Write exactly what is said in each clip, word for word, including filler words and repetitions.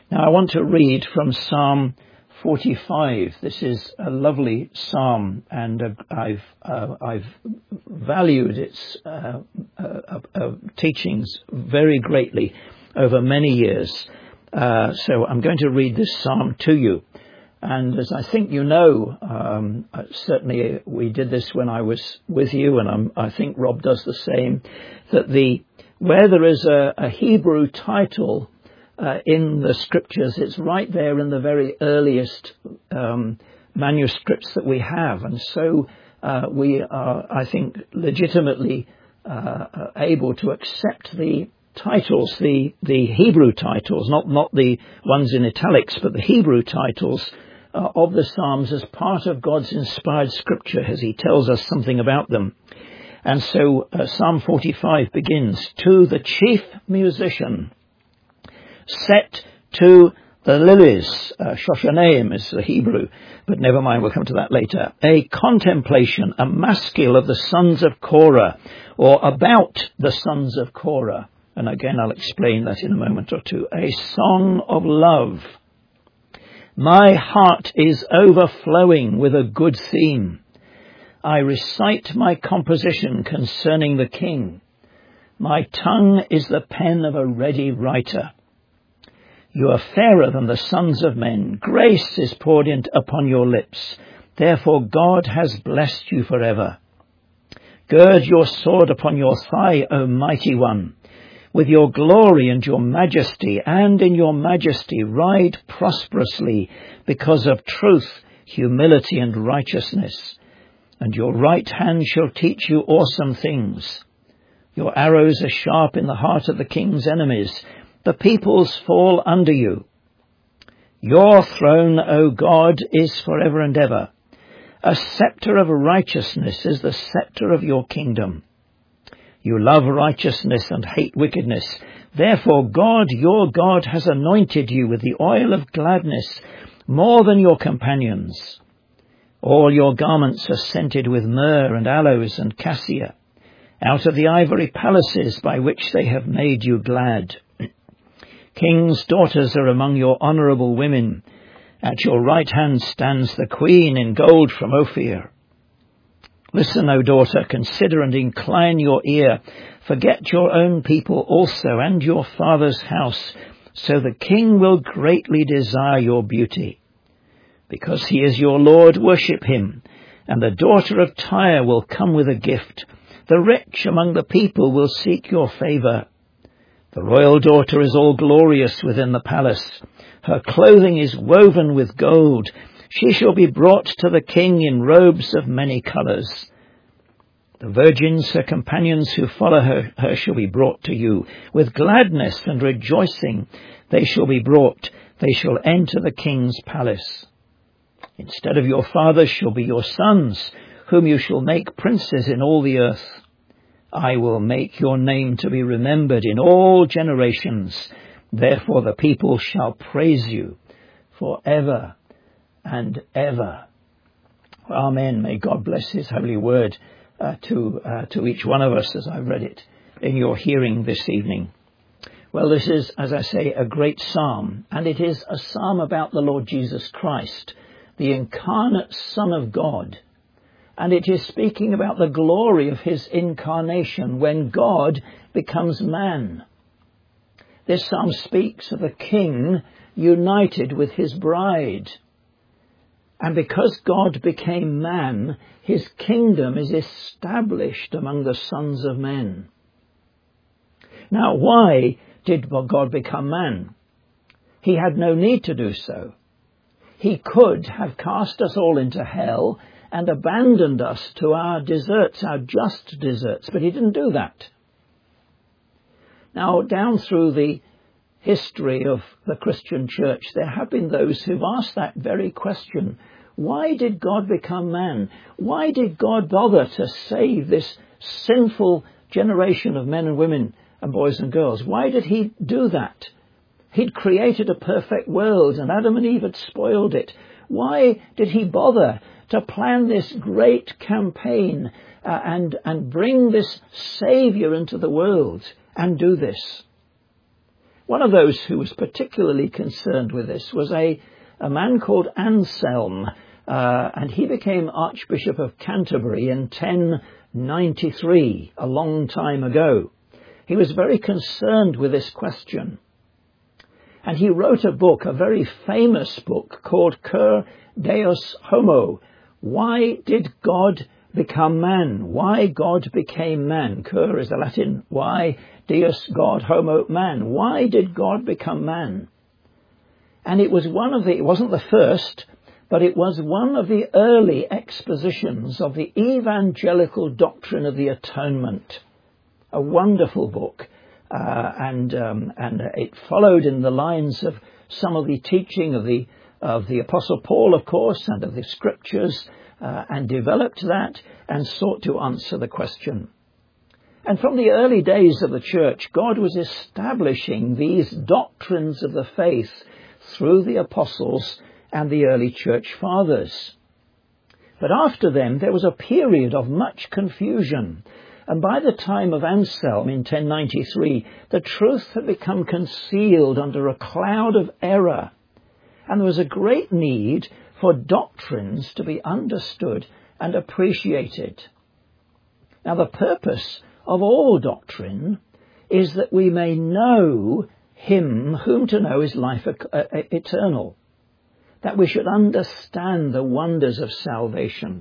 Now I want to read from Psalm forty-five. This is a lovely psalm, and uh, I've uh, I've valued its uh, uh, uh, teachings very greatly over many years. Uh, so I'm going to read this psalm to you. And as I think you know, um, certainly we did this when I was with you, and I'm, I think Rob does the same, that the where there is a, a Hebrew title uh, in the scriptures, it's right there in the very earliest um, manuscripts that we have. And so uh, we are, I think, legitimately uh, able to accept the titles, the, the Hebrew titles, not, not the ones in italics, but the Hebrew titles uh, of the Psalms as part of God's inspired scripture, as he tells us something about them. And so uh, Psalm forty-five begins, "To the chief musician, set to the lilies," uh, Shoshaneim is the Hebrew, but never mind, we'll come to that later. "A contemplation, a maskil of the sons of Korah," or about the sons of Korah. And again, I'll explain that in a moment or two. "A song of love. My heart is overflowing with a good theme. I recite my composition concerning the king. My tongue is the pen of a ready writer. You are fairer than the sons of men. Grace is poured in upon your lips. Therefore God has blessed you forever. Gird your sword upon your thigh, O mighty one. With your glory and your majesty, and in your majesty ride prosperously because of truth, humility, and righteousness. And your right hand shall teach you awesome things. Your arrows are sharp in the heart of the king's enemies. The peoples fall under you. Your throne, O God, is forever and ever. A scepter of righteousness is the scepter of your kingdom. You love righteousness and hate wickedness. Therefore God, your God, has anointed you with the oil of gladness more than your companions. All your garments are scented with myrrh and aloes and cassia, out of the ivory palaces by which they have made you glad. King's daughters are among your honourable women. At your right hand stands the queen in gold from Ophir. Listen, O daughter, consider and incline your ear. Forget your own people also and your father's house, so the king will greatly desire your beauty. Because he is your Lord, worship him, and the daughter of Tyre will come with a gift. The rich among the people will seek your favour. The royal daughter is all glorious within the palace. Her clothing is woven with gold. She shall be brought to the king in robes of many colours. The virgins, her companions who follow her, her shall be brought to you. With gladness and rejoicing they shall be brought. They shall enter the king's palace. Instead of your fathers shall be your sons, whom you shall make princes in all the earth. I will make your name to be remembered in all generations. Therefore the people shall praise you forever and ever. Amen. May God bless his holy word uh, to uh, to each one of us as I read it in your hearing this evening. Well, this is, as I say, a great psalm, and it is a psalm about the Lord Jesus Christ, the incarnate Son of God. And it is speaking about the glory of his incarnation when God becomes man. This psalm speaks of a king united with his bride. And because God became man, his kingdom is established among the sons of men. Now, why did God become man? He had no need to do so. He could have cast us all into hell and abandoned us to our deserts, our just deserts, but he didn't do that. Now, down through the history of the Christian church, there have been those who've asked that very question. Why did God become man? Why did God bother to save this sinful generation of men and women and boys and girls? Why did he do that? He'd created a perfect world and Adam and Eve had spoiled it. Why did he bother to plan this great campaign uh, and, and bring this Saviour into the world and do this? One of those who was particularly concerned with this was a, a man called Anselm, uh, and he became Archbishop of Canterbury in ten ninety-three, a long time ago. He was very concerned with this question. And he wrote a book, a very famous book, called Cur Deus Homo. Why did God become man? Why God became man? Cur is the Latin why, Deus, God, Homo, man. Why did God become man? And it was one of the, it wasn't the first, but it was one of the early expositions of the evangelical doctrine of the atonement. A wonderful book. Uh, and um, and it followed in the lines of some of the teaching of the of the Apostle Paul, of course, and of the Scriptures, uh, and developed that and sought to answer the question. And from the early days of the church, God was establishing these doctrines of the faith through the apostles and the early church fathers. But after them, there was a period of much confusion. And by the time of Anselm in ten ninety-three, the truth had become concealed under a cloud of error. And there was a great need for doctrines to be understood and appreciated. Now, the purpose of all doctrine is that we may know him whom to know is life eternal. That we should understand the wonders of salvation.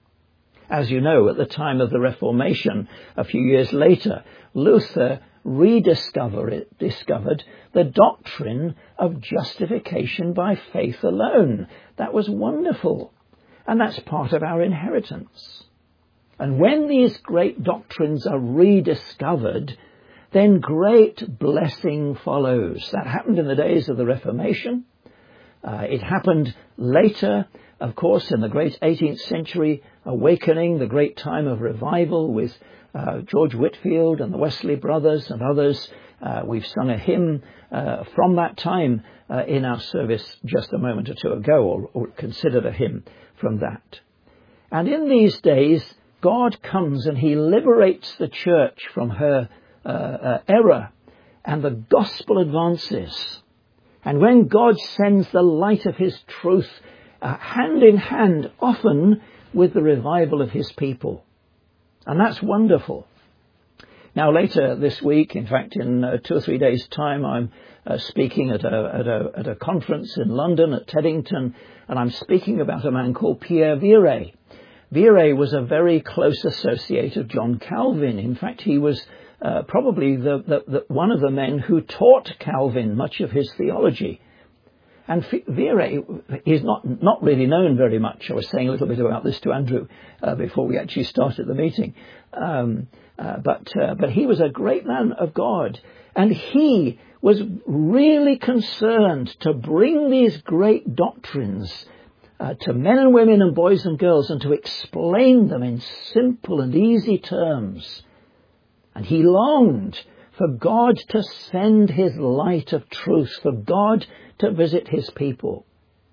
As you know, at the time of the Reformation, a few years later, Luther rediscovered discovered the doctrine of justification by faith alone. That was wonderful. And that's part of our inheritance. And when these great doctrines are rediscovered, then great blessing follows. That happened in the days of the Reformation. Uh, it happened later, of course, in the great eighteenth century awakening, the great time of revival with uh, George Whitefield and the Wesley Brothers and others. Uh, we've sung a hymn uh, from that time uh, in our service just a moment or two ago, or, or considered a hymn from that. And in these days, God comes and he liberates the church from her uh, uh, error, and the gospel advances. And when God sends the light of his truth uh, hand in hand, often with the revival of his people. And that's wonderful. Now, later this week, in fact, in uh, two or three days' time, I'm uh, speaking at a, at, a, at a conference in London at Teddington, and I'm speaking about a man called Pierre Viret. Viret was a very close associate of John Calvin. In fact, he was Uh, probably the, the, the, one of the men who taught Calvin much of his theology. And Viret is not, not really known very much. I was saying a little bit about this to Andrew uh, before we actually started the meeting. Um, uh, but, uh, but he was a great man of God. And he was really concerned to bring these great doctrines uh, to men and women and boys and girls and to explain them in simple and easy terms. And he longed for God to send his light of truth, for God to visit his people.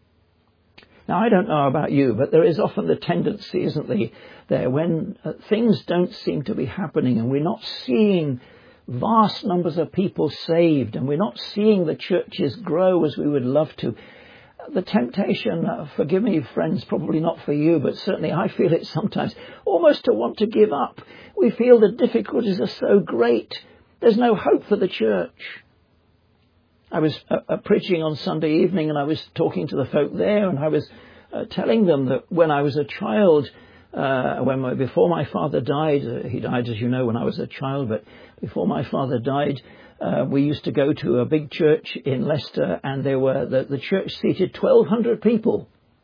Now, I don't know about you, but there is often the tendency, isn't there, when uh, things don't seem to be happening and we're not seeing vast numbers of people saved and we're not seeing the churches grow as we would love to. The temptation, uh, forgive me, friends, probably not for you, but certainly I feel it sometimes, almost to want to give up. We feel the difficulties are so great. There's no hope for the church. I was uh, uh, preaching on Sunday evening and I was talking to the folk there, and I was uh, telling them that when I was a child, uh, when my, before my father died, uh, he died, as you know, when I was a child, but before my father died, Uh, we used to go to a big church in Leicester, and there were the, the church seated twelve hundred people.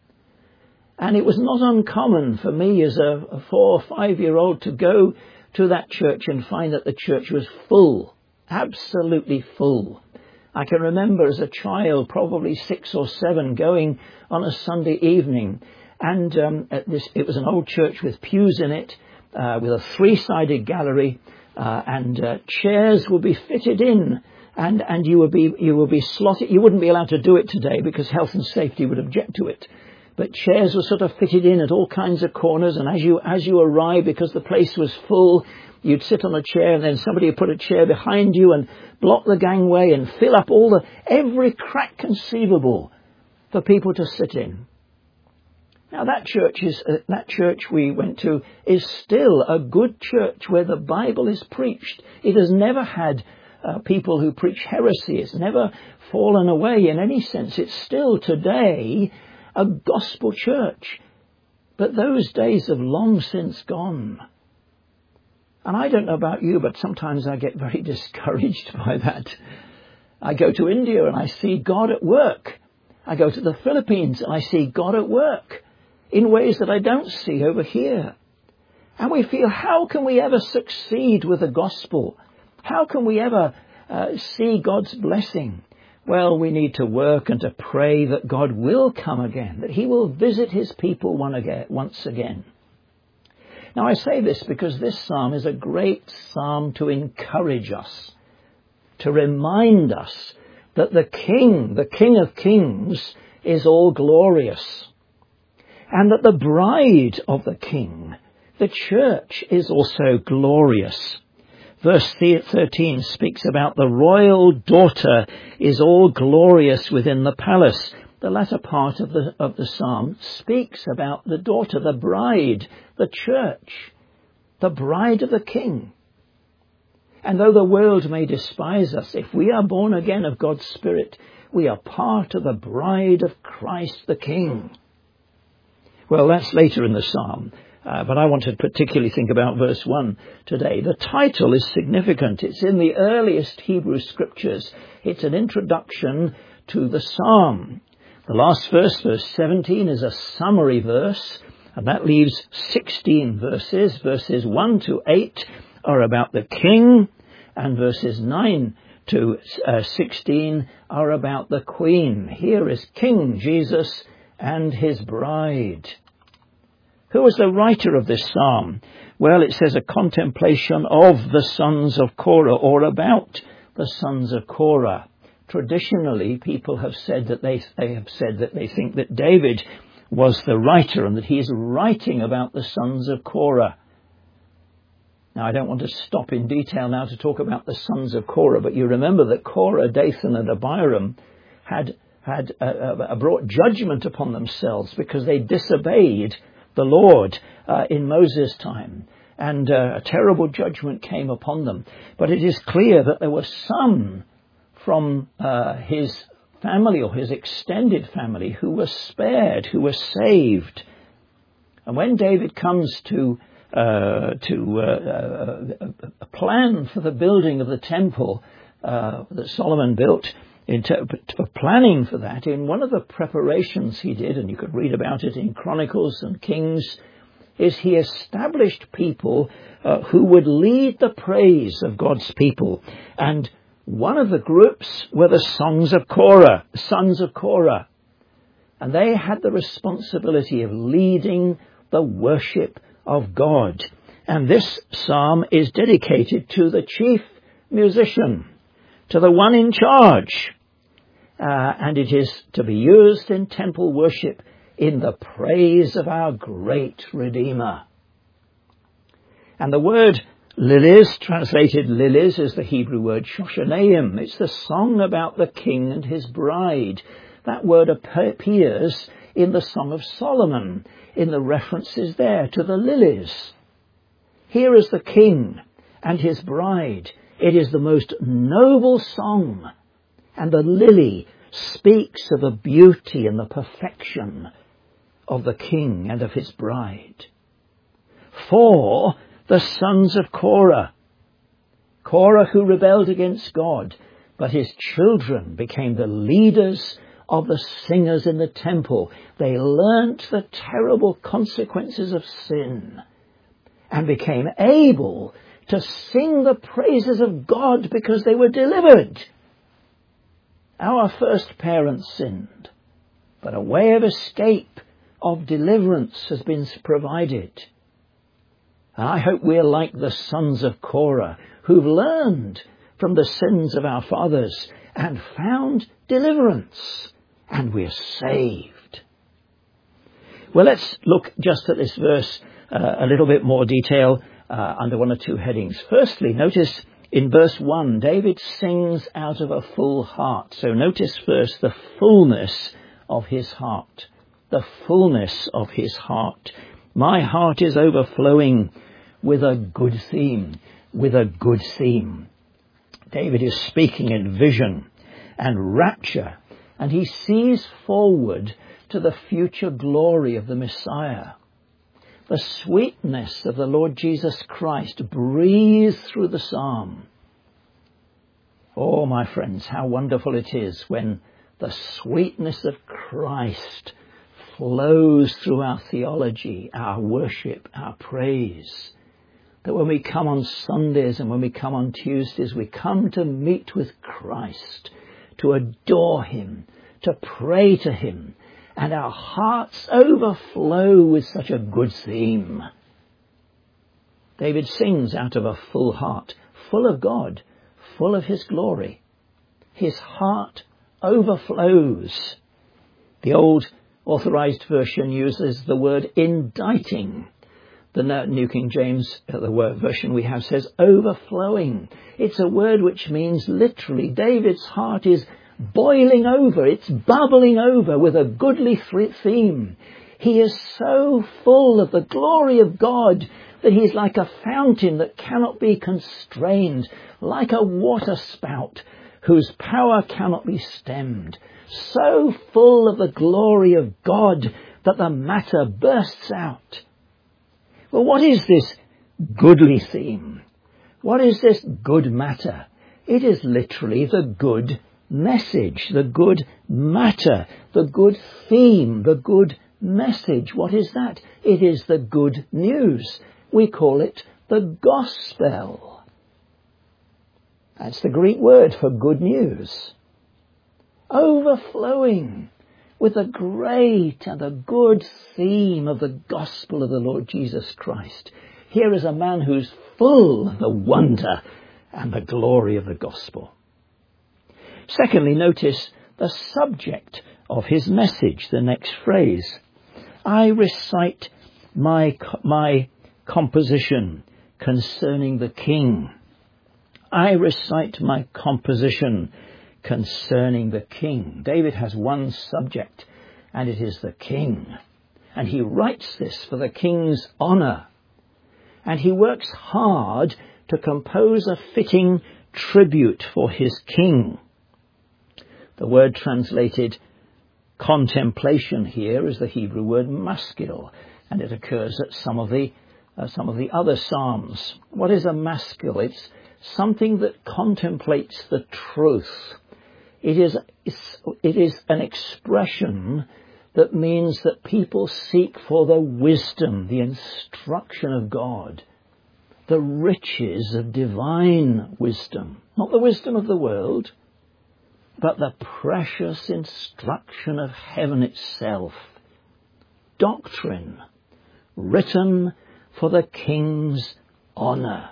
And it was not uncommon for me as a, a four or five year old to go to that church and find that the church was full, absolutely full. I can remember as a child, probably six or seven, going on a Sunday evening, and um, at this, it was an old church with pews in it, uh, with a three-sided gallery. Uh, and uh, chairs would be fitted in, and, and you would be you would be slotted. You wouldn't be allowed to do it today because health and safety would object to it. But chairs were sort of fitted in at all kinds of corners, and as you as you arrived, because the place was full, you'd sit on a chair and then somebody would put a chair behind you and block the gangway and fill up all the, every crack conceivable for people to sit in. Now that church is, uh, that church we went to is still a good church where the Bible is preached. It has never had uh, people who preach heresy. It's never fallen away in any sense. It's still today a gospel church. But those days have long since gone. And I don't know about you, but sometimes I get very discouraged by that. I go to India and I see God at work. I go to the Philippines and I see God at work in ways that I don't see over here. And we feel, how can we ever succeed with the gospel? How can we ever uh, see God's blessing? Well, we need to work and to pray that God will come again, that he will visit his people one again, once again. Now, I say this because this psalm is a great psalm to encourage us, to remind us that the King, the King of Kings, is all glorious, and that the bride of the King, the church, is also glorious. Verse thirteen speaks about the royal daughter is all glorious within the palace. The latter part of the of the psalm speaks about the daughter, the bride, the church, the bride of the King. And though the world may despise us, if we are born again of God's Spirit, we are part of the bride of Christ the King. Well, that's later in the psalm, uh, but I want to particularly think about verse one today. The title is significant. It's in the earliest Hebrew scriptures. It's an introduction to the psalm. The last verse, verse seventeen, is a summary verse, and that leaves sixteen verses. Verses one to eight are about the King, and verses nine to sixteen are about the Queen. Here is King Jesus and his bride. Who was the writer of this psalm? Well, it says a contemplation of the sons of Korah, or about the sons of Korah. Traditionally, people have said that they, they have said that they think that David was the writer and that he is writing about the sons of Korah. Now, I don't want to stop in detail now to talk about the sons of Korah, but you remember that Korah, Dathan and Abiram had had uh, uh, brought judgment upon themselves because they disobeyed the Lord uh, in Moses' time, and uh, a terrible judgment came upon them. But it is clear that there were some from uh, his family or his extended family who were spared, who were saved. And when David comes to uh, to uh, a plan for the building of the temple uh, that Solomon built, In ter- for planning for that, in one of the preparations he did, and you could read about it in Chronicles and Kings, is he established people uh, who would lead the praise of God's people. And one of the groups were the Sons of Korah, sons of Korah. And they had the responsibility of leading the worship of God. And this psalm is dedicated to the chief musician, to the one in charge. Uh, and it is to be used in temple worship in the praise of our great Redeemer. And the word lilies, translated lilies, is the Hebrew word shoshaneim. It's the song about the king and his bride. That word appears in the Song of Solomon, in the references there to the lilies. Here is the king and his bride. It is the most noble song, and the lily speaks of the beauty and the perfection of the king and of his bride. For the sons of Korah, Korah who rebelled against God, but his children became the leaders of the singers in the temple. They learnt the terrible consequences of sin and became able to sing the praises of God because they were delivered. Our first parents sinned, but a way of escape, of deliverance has been provided. And I hope we're like the sons of Korah, who've learned from the sins of our fathers and found deliverance, and we're saved. Well, let's look just at this verse uh, a little bit more detail. uh, under one or two headings. Firstly, notice in verse one, David sings out of a full heart. So notice first the fullness of his heart. The fullness of his heart. My heart is overflowing with a good theme. With a good theme. David is speaking in vision and rapture, and he sees forward to the future glory of the Messiah. The sweetness of the Lord Jesus Christ breathes through the psalm. Oh, my friends, how wonderful it is when the sweetness of Christ flows through our theology, our worship, our praise. That when we come on Sundays and when we come on Tuesdays, we come to meet with Christ, to adore him, to pray to him, and our hearts overflow with such a good theme. David sings out of a full heart, full of God, full of his glory. His heart overflows. The old Authorized Version uses the word inditing. The New King James, the word version we have, says overflowing. It's a word which means literally David's heart is boiling over. It's bubbling over with a goodly theme. He is so full of the glory of God that he's like a fountain that cannot be constrained, like a water spout whose power cannot be stemmed. So full of the glory of God that the matter bursts out. Well, what is this goodly theme? What is this good matter? It is literally the good message, the good matter, the good theme, the good message. What is that? It is the good news. We call it the gospel. That's the Greek word for good news. Overflowing with the great and the good theme of the gospel of the Lord Jesus Christ. Here is a man who's full of the wonder and the glory of the gospel. Secondly, notice the subject of his message, the next phrase. I recite my, my composition concerning the King. I recite my composition concerning the King. David has one subject, and it is the King. And he writes this for the King's honour. And he works hard to compose a fitting tribute for his King. The word translated contemplation here is the Hebrew word maskil, and it occurs at some of the uh, some of the other psalms. What is a maskil? It's something that contemplates the truth. It is, it is an expression that means that people seek for the wisdom, the instruction of God, the riches of divine wisdom, not the wisdom of the world, but the precious instruction of heaven itself. Doctrine written for the King's honour.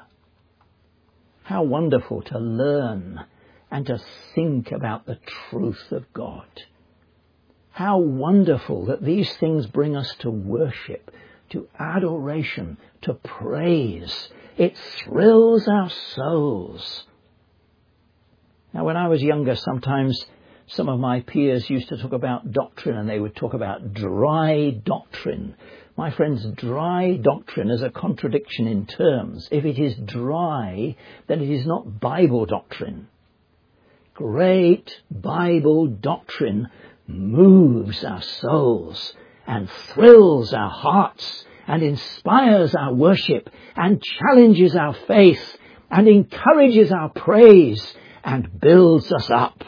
How wonderful to learn and to think about the truth of God. How wonderful that these things bring us to worship, to adoration, to praise. It thrills our souls. Now, when I was younger, sometimes some of my peers used to talk about doctrine, and they would talk about dry doctrine. My friends, dry doctrine is a contradiction in terms. If it is dry, then it is not Bible doctrine. Great Bible doctrine moves our souls and thrills our hearts and inspires our worship and challenges our faith and encourages our praise and builds us up.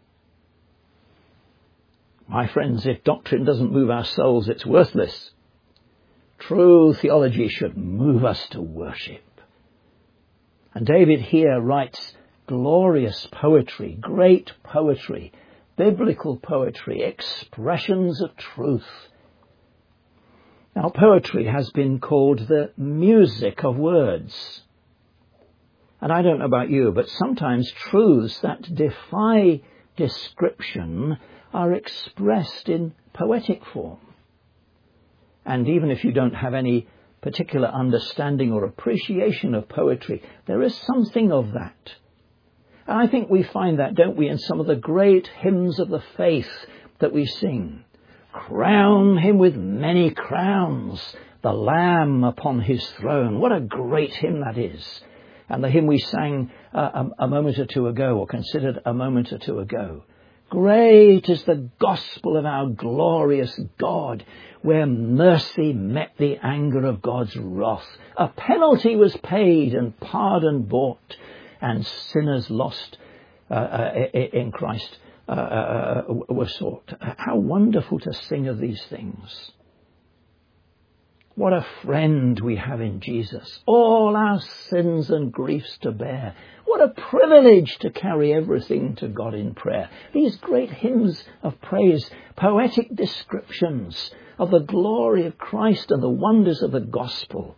My friends, if doctrine doesn't move our souls, it's worthless. True theology should move us to worship. And David here writes glorious poetry, great poetry, biblical poetry, expressions of truth. Now, poetry has been called the music of words. And I don't know about you, but sometimes truths that defy description are expressed in poetic form. And even if you don't have any particular understanding or appreciation of poetry. There is something of that. And I think we find that, don't we, in some of the great hymns of the faith that we sing. Crown him with many crowns, the Lamb upon his throne. What a great hymn that is. And the hymn we sang uh, a, a moment or two ago, or considered a moment or two ago. Great is the gospel of our glorious God, where mercy met the anger of God's wrath. A penalty was paid and pardon bought, and sinners lost uh, uh, in Christ uh, uh, were sought. How wonderful to sing of these things. What a friend we have in Jesus. All our sins and griefs to bear. What a privilege to carry everything to God in prayer. These great hymns of praise, poetic descriptions of the glory of Christ and the wonders of the gospel.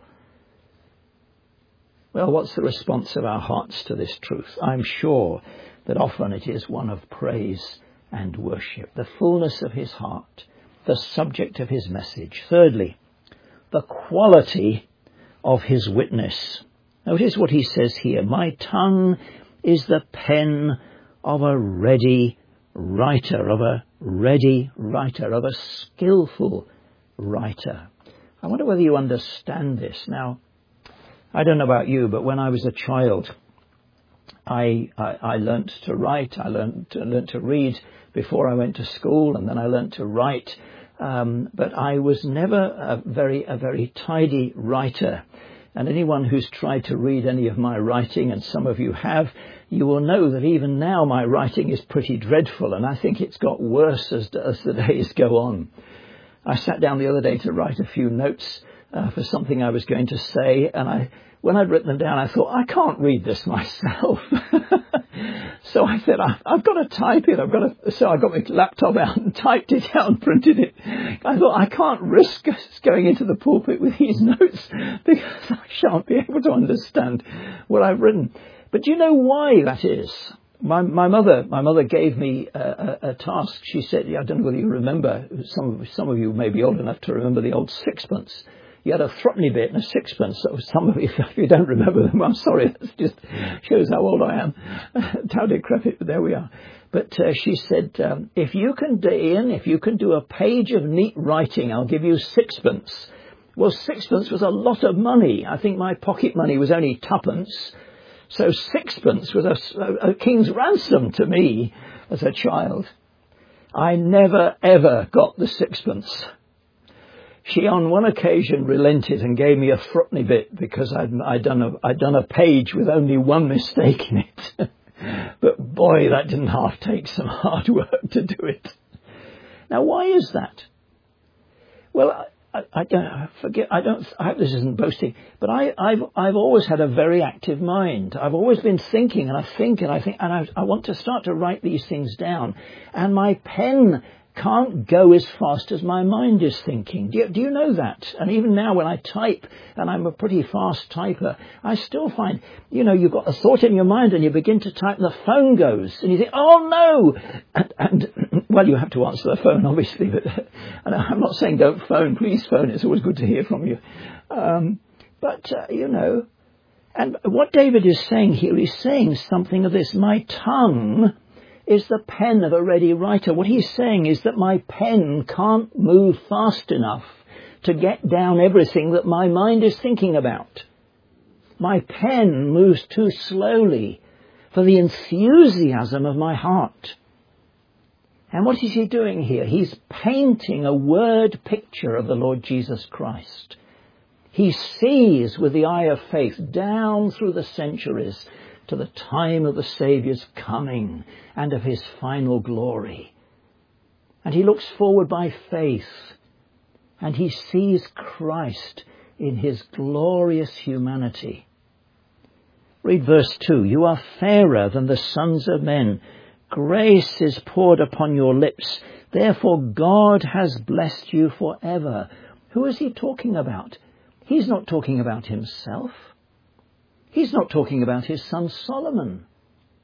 Well, what's the response of our hearts to this truth? I'm sure that often it is one of praise and worship. The fullness of his heart, the subject of his message. Thirdly, the quality of his witness. Notice what he says here. My tongue is the pen of a ready writer, of a ready writer, of a skillful writer. I wonder whether you understand this. Now, I don't know about you, but when I was a child, I, I, I learnt to write. I learnt to, learnt to read before I went to school, and then I learnt to write. Um, but I was never a very, a very tidy writer. And anyone who's tried to read any of my writing, and some of you have, you will know that even now my writing is pretty dreadful, and I think it's got worse as, as the days go on. I sat down the other day to write a few notes uh, for something I was going to say, and I, when I'd written them down, I thought, I can't read this myself. So I said, I, I've got to type it. I've got to. So I got my laptop out and typed it out and printed it. I thought, I can't risk going into the pulpit with these notes because I shan't be able to understand what I've written. But do you know why that is? My, my mother, my mother gave me a, a, a task. She said, I don't know whether you remember, some of, some of you may be old enough to remember the old sixpence. You had a threepenny bit and a sixpence. So some of you, if you don't remember them, I'm sorry. That just shows how old I am, how decrepit. But there we are. But uh, she said, um, if you can, Ian, if you can do a page of neat writing, I'll give you sixpence. Well, sixpence was a lot of money. I think my pocket money was only twopence. So sixpence was a, a king's ransom to me as a child. I never, ever got the sixpence. She on one occasion relented and gave me a threepenny bit because I'd, I'd, done a, I'd done a page with only one mistake in it. But boy, that didn't half take some hard work to do it. Now, why is that? Well, I, I don't I forget. I don't. I hope this isn't boasting, but I, I've I've always had a very active mind. I've always been thinking, and I think, and I think, and I, I want to start to write these things down. And my pen can't go as fast as my mind is thinking. Do you, do you know that? And even now when I type, and I'm a pretty fast typer, I still find, you know, you've got a thought in your mind and you begin to type and the phone goes and you think, oh no! And, and well, you have to answer the phone, obviously, but and I'm not saying don't phone, please phone, it's always good to hear from you. Um, but, uh, you know, and what David is saying here, he's saying something of this, my tongue is the pen of a ready writer. What he's saying is that my pen can't move fast enough to get down everything that my mind is thinking about. My pen moves too slowly for the enthusiasm of my heart. And what is he doing here? He's painting a word picture of the Lord Jesus Christ. He sees with the eye of faith down through the centuries to the time of the Saviour's coming and of his final glory. And he looks forward by faith and he sees Christ in his glorious humanity. Read verse two. You are fairer than the sons of men. Grace is poured upon your lips. Therefore God has blessed you forever. Who is he talking about? He's not talking about himself. He's not talking about his son Solomon.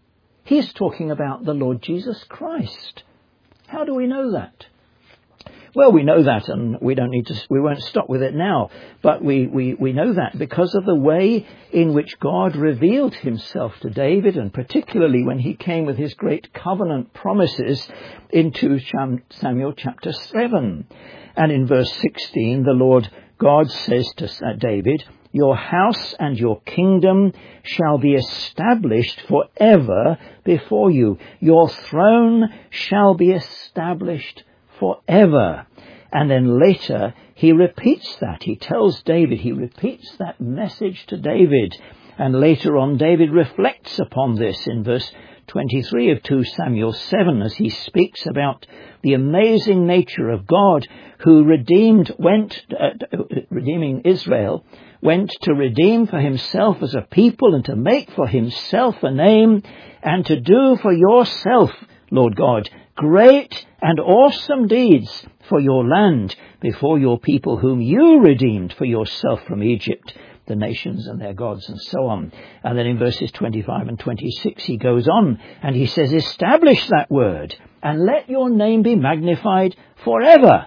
He's talking about the Lord Jesus Christ. How do we know that? Well, we know that, and we don't need to, we won't stop with it now, but we, we, we know that because of the way in which God revealed himself to David, and particularly when he came with his great covenant promises in Second Samuel chapter seven. And in verse sixteen, the Lord God says to David, "Your house and your kingdom shall be established forever before you. Your throne shall be established forever." And then later he repeats that. He tells David, he repeats that message to David. And later on David reflects upon this in verse twenty-three of Second Samuel seven as he speaks about the amazing nature of God who redeemed, went, uh, redeeming Israel, went to redeem for himself as a people and to make for himself a name and to do for yourself, Lord God, great and awesome deeds for your land before your people whom you redeemed for yourself from Egypt, the nations and their gods, and so on. And then in verses twenty-five and twenty-six he goes on and he says, "Establish that word and let your name be magnified forever."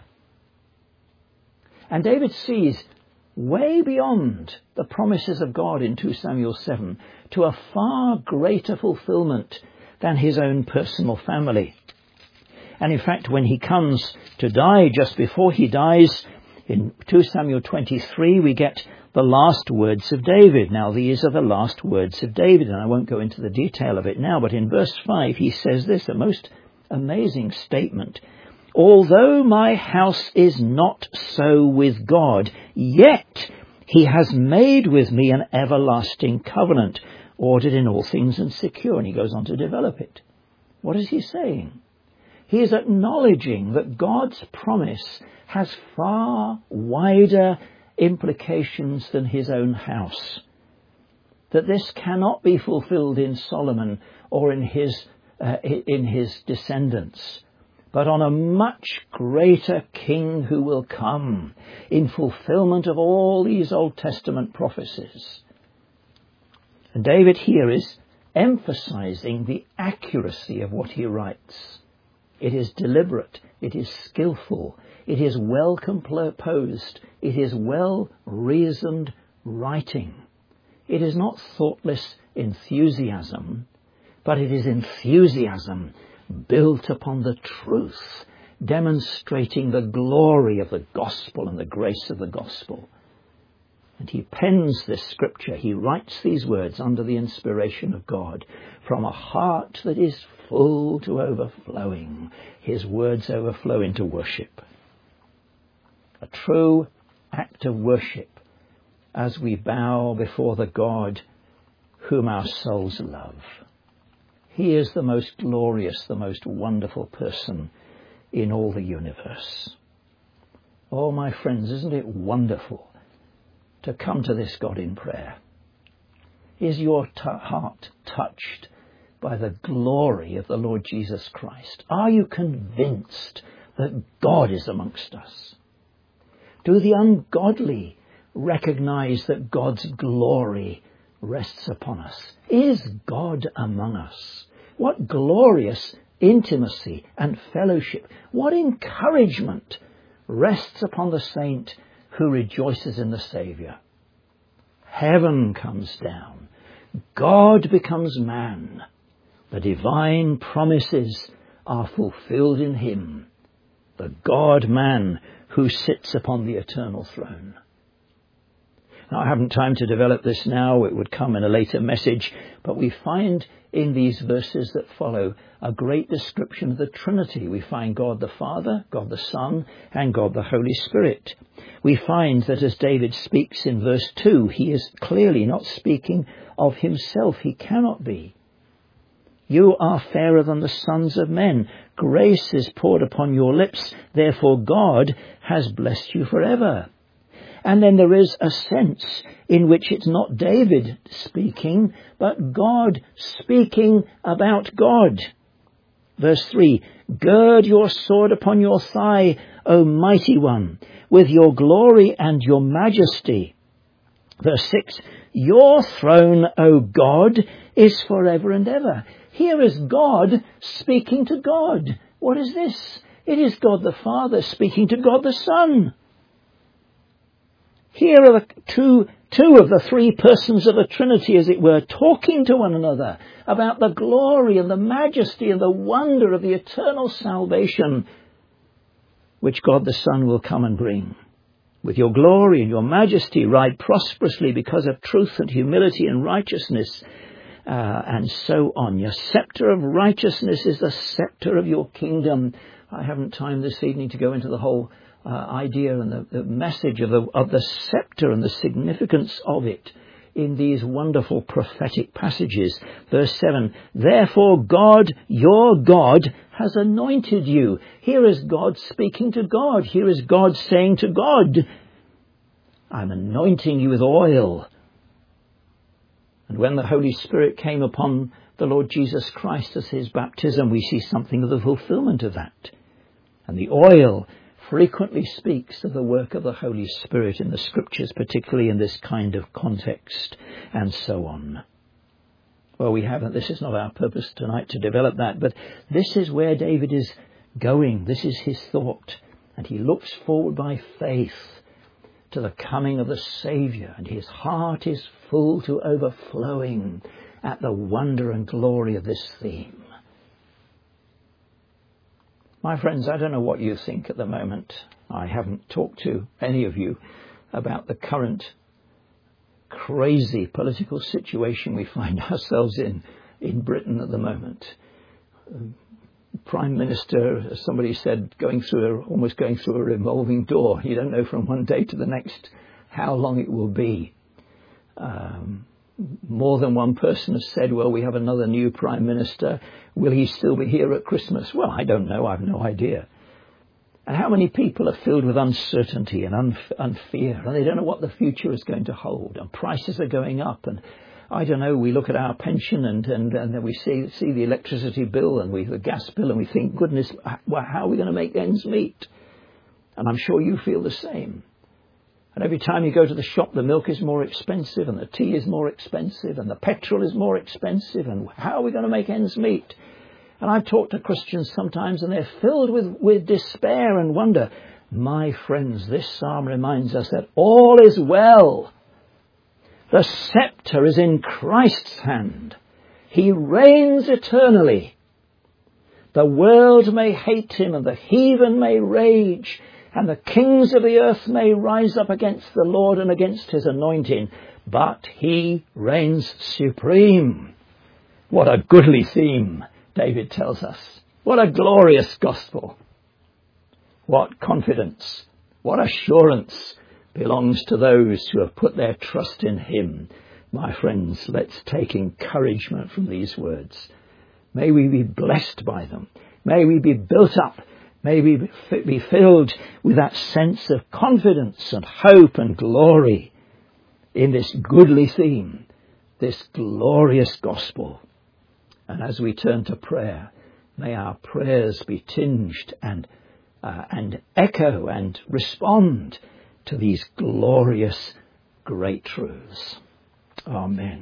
And David sees way beyond the promises of God in Second Samuel seven to a far greater fulfillment than his own personal family. And in fact, when he comes to die, just before he dies, in Second Samuel twenty-three, we get the last words of David. Now, these are the last words of David, and I won't go into the detail of it now, but in verse five, he says this, a most amazing statement. "Although my house is not so with God, yet he has made with me an everlasting covenant, ordered in all things and secure." And he goes on to develop it. What is he saying? He is acknowledging that God's promise has far wider implications than his own house. That this cannot be fulfilled in Solomon or in his, uh, in his descendants, but on a much greater king who will come in fulfillment of all these Old Testament prophecies. And David here is emphasizing the accuracy of what he writes. It is deliberate, it is skillful, it is well composed, it is well reasoned writing. It is not thoughtless enthusiasm, but it is enthusiasm built upon the truth, demonstrating the glory of the gospel and the grace of the gospel. And he pens this scripture, he writes these words under the inspiration of God from a heart that is full to overflowing. His words overflow into worship. A true act of worship as we bow before the God whom our souls love. He is the most glorious, the most wonderful person in all the universe. Oh, my friends, isn't it wonderful to come to this God in prayer? Is your t- heart touched by the glory of the Lord Jesus Christ? Are you convinced that God is amongst us? Do the ungodly recognize that God's glory rests upon us? Is God among us? What glorious intimacy and fellowship, what encouragement rests upon the saint who rejoices in the Saviour. Heaven comes down. God becomes man. The divine promises are fulfilled in him, the God-man who sits upon the eternal throne. Now, I haven't time to develop this now. It would come in a later message. But we find in these verses that follow a great description of the Trinity. We find God the Father, God the Son, and God the Holy Spirit. We find that as David speaks in verse two, he is clearly not speaking of himself. He cannot be. You are fairer than the sons of men. Grace is poured upon your lips. Therefore God has blessed you forever. And then there is a sense in which it's not David speaking, but God speaking about God. Verse three, gird your sword upon your thigh, O mighty one, with your glory and your majesty. Verse six, your throne, O God, is forever and ever. Here is God speaking to God. What is this? It is God the Father speaking to God the Son. Here are the two, two of the three persons of the Trinity, as it were, talking to one another about the glory and the majesty and the wonder of the eternal salvation which God the Son will come and bring. With your glory and your majesty ride prosperously because of truth and humility and righteousness, uh, and so on. Your scepter of righteousness is the scepter of your kingdom. I haven't time this evening to go into the whole Uh, idea and the, the message of the, of the scepter and the significance of it in these wonderful prophetic passages. Verse seven, therefore God, your God, has anointed you. Here is God speaking to God. Here is God saying to God, I'm anointing you with oil. And when the Holy Spirit came upon the Lord Jesus Christ as his baptism, we see something of the fulfillment of that. And the oil frequently speaks of the work of the Holy Spirit in the Scriptures, particularly in this kind of context, and so on. Well, we haven't, this is not our purpose tonight to develop that, but this is where David is going. This is his thought. And he looks forward by faith to the coming of the Saviour, and his heart is full to overflowing at the wonder and glory of this theme. My friends, I don't know what you think at the moment. I haven't talked to any of you about the current crazy political situation we find ourselves in in Britain at the moment. Prime Minister, as somebody said, going through a, almost going through a revolving door. You don't know from one day to the next how long it will be. Um, More than one person has said, well, we have another new Prime Minister. Will he still be here at Christmas? Well, I don't know. I have no idea. And how many people are filled with uncertainty and, unf- and fear, and they don't know what the future is going to hold, and prices are going up, and I don't know, we look at our pension and, and, and then we see, see the electricity bill and we the gas bill, and we think, goodness, well, how are we going to make ends meet? And I'm sure you feel the same. And every time you go to the shop, the milk is more expensive and the tea is more expensive and the petrol is more expensive. And how are we going to make ends meet? And I've talked to Christians sometimes and they're filled with, with despair and wonder. My friends, this psalm reminds us that all is well. The scepter is in Christ's hand. He reigns eternally. The world may hate him and the heathen may rage, and the kings of the earth may rise up against the Lord and against his anointing, but he reigns supreme. What a goodly theme, David tells us. What a glorious gospel. What confidence, what assurance belongs to those who have put their trust in him. My friends, let's take encouragement from these words. May we be blessed by them. May we be built up. May we be filled with that sense of confidence and hope and glory in this goodly theme, this glorious gospel. And as we turn to prayer, may our prayers be tinged and uh, and echo and respond to these glorious, great truths. Amen.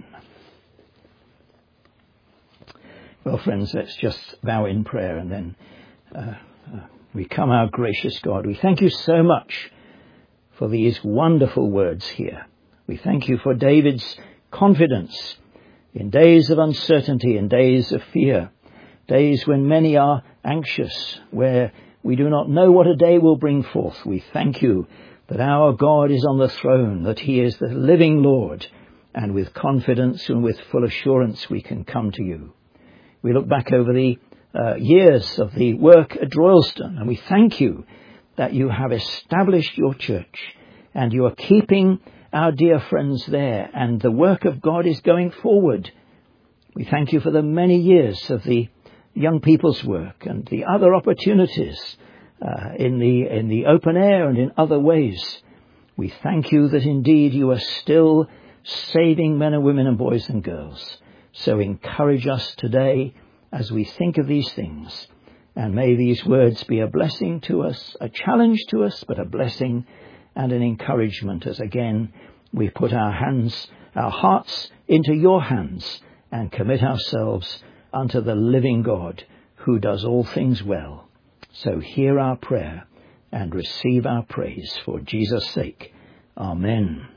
Well, friends, let's just bow in prayer and then uh, uh, we come, our gracious God. We thank you so much for these wonderful words here. We thank you for David's confidence in days of uncertainty, in days of fear, days when many are anxious, where we do not know what a day will bring forth. We thank you that our God is on the throne, that he is the living Lord, and with confidence and with full assurance we can come to you. We look back over the uh, years of the work at Droylsden, and we thank you that you have established your church and you are keeping our dear friends there, and the work of God is going forward. We thank you for the many years of the young people's work and the other opportunities uh, in the in the open air and in other ways. We thank you that indeed you are still saving men and women and boys and girls. So encourage us today as we think of these things. And may these words be a blessing to us, a challenge to us, but a blessing and an encouragement as again we put our hands, our hearts into your hands and commit ourselves unto the living God who does all things well. So hear our prayer and receive our praise for Jesus' sake. Amen.